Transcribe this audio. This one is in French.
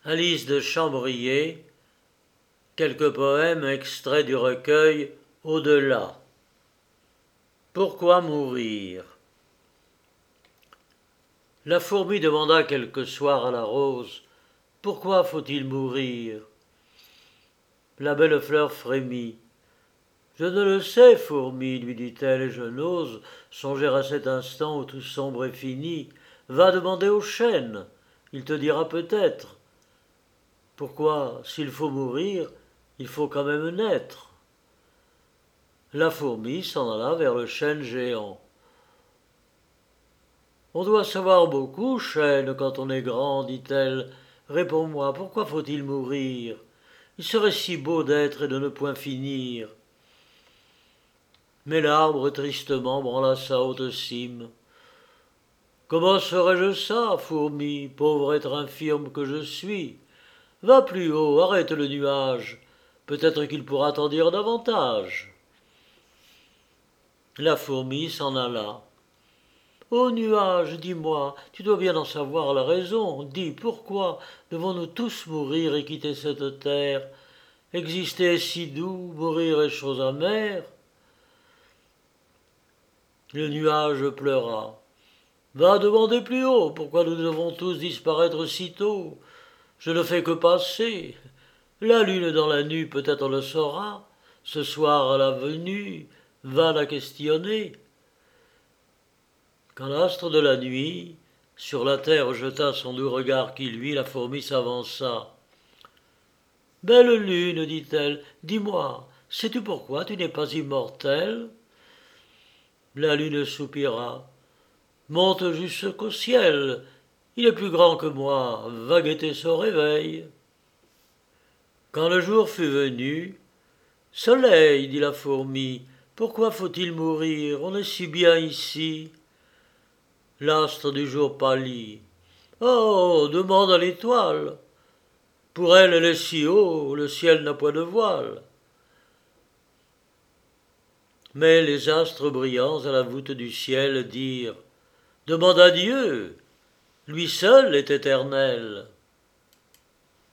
Alice de Chambrier, quelques poèmes extraits du recueil Au-delà. Pourquoi mourir? La fourmi demanda quelque soir à la rose: pourquoi faut-il mourir? La belle fleur frémit. Je ne le sais, fourmi, lui dit-elle, et je n'ose songer à cet instant où tout sombre est fini. Va demander au chêne, il te dira peut-être. Pourquoi, s'il faut mourir, il faut quand même naître. La fourmi s'en alla vers le chêne géant. On doit savoir beaucoup, chêne, quand on est grand, dit-elle. Réponds-moi, pourquoi faut-il mourir? Il serait si beau d'être et de ne point finir. Mais l'arbre tristement branla sa haute cime. Comment saurais-je ça, fourmi, pauvre être infirme que je suis? Va plus haut, arrête le nuage, peut-être qu'il pourra t'en dire davantage. La fourmi s'en alla. Ô nuage, dis-moi, tu dois bien en savoir la raison. Dis, pourquoi devons-nous tous mourir et quitter cette terre? Exister est si doux, mourir est chose amère. Le nuage pleura. Va demander plus haut, pourquoi nous devons tous disparaître si tôt? Je ne fais que passer. La lune dans la nue peut-être le saura. Ce soir à la venue, va la questionner. Quand l'astre de la nuit sur la terre jeta son doux regard qui lui, la fourmi s'avança. Belle lune, dit-elle, dis-moi, sais-tu pourquoi tu n'es pas immortelle? La lune soupira. Monte jusqu'au ciel, il est plus grand que moi, va guetter son réveil. Quand le jour fut venu, Soleil, dit la fourmi, pourquoi faut-il mourir? On est si bien ici. L'astre du jour pâlit. Oh, demande à l'étoile. Pour elle, elle est si haut, le ciel n'a point de voile. Mais les astres brillants à la voûte du ciel dirent: demande à Dieu, lui seul est éternel.